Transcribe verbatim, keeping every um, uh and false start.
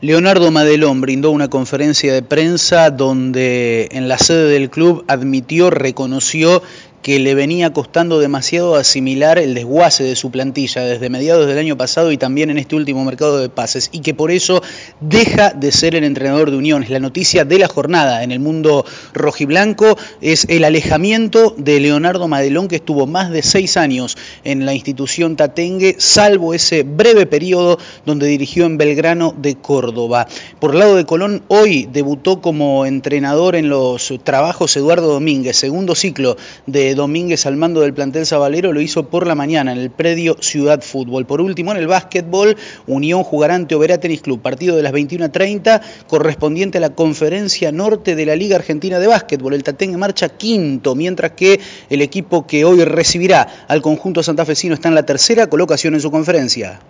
Leonardo Madelón brindó una conferencia de prensa donde en la sede del club admitió, reconoció que le venía costando demasiado asimilar el desguace de su plantilla desde mediados del año pasado y también en este último mercado de pases, y que por eso deja de ser el entrenador de Unión. La noticia de la jornada en el mundo rojiblanco es el alejamiento de Leonardo Madelón, que estuvo más de seis años en la institución tatengue, salvo ese breve periodo donde dirigió en Belgrano de Córdoba. Por el lado de Colón, hoy debutó como entrenador en los trabajos Eduardo Domínguez, segundo ciclo de Domínguez al mando del plantel sabalero, lo hizo por la mañana en el predio Ciudad Fútbol. Por último, en el básquetbol, Unión jugará ante Oberá Tenis Club, partido de las veintiuna treinta, correspondiente a la Conferencia Norte de la Liga Argentina de Básquetbol. El Tatengue marcha quinto, mientras que el equipo que hoy recibirá al conjunto santafesino está en la tercera colocación en su conferencia.